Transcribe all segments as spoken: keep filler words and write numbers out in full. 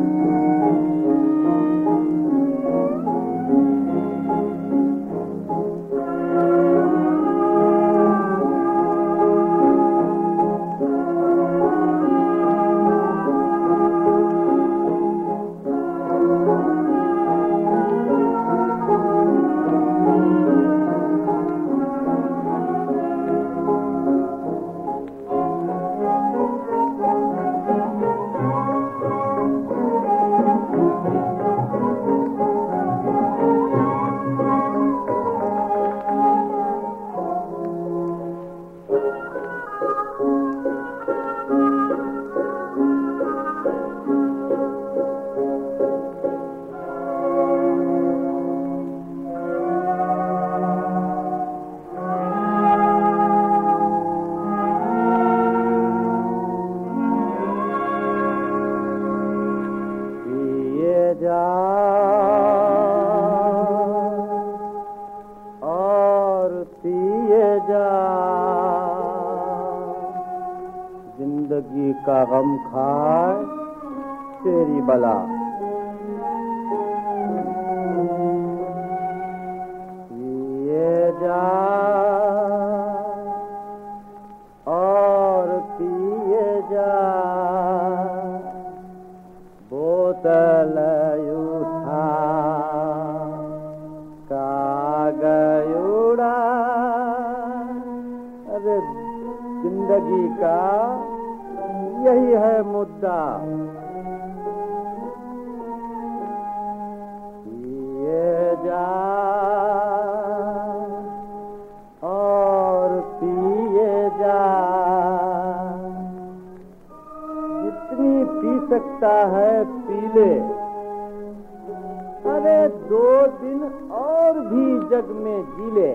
जा और पिए जा, जिंदगी का गम खाए तेरी बला। पिए जा और पिए जा, बोतल उठा कागज उड़ा। अरे जिंदगी का यही है मुद्दा। पिए जा और पिए जा, जितनी पी सकता है पी ले। अरे दो दिन और भी जग में जी ले।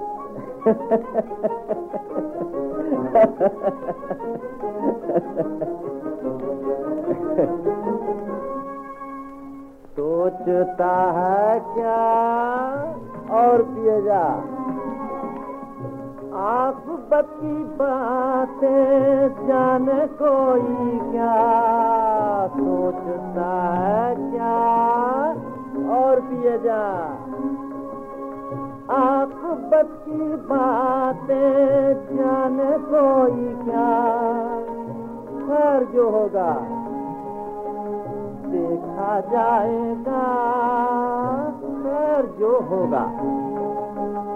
सोचता है क्या और पिए जा, आखिरत की बातें जाने कोई क्या। सोचता है क्या और पिए जा, आखिरत की बातें जाने कोई क्या। खैर जो होगा देखा जाएगा, खैर जो होगा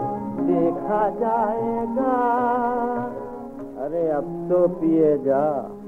देखा जाएगा। अरे अब तो पिए जा।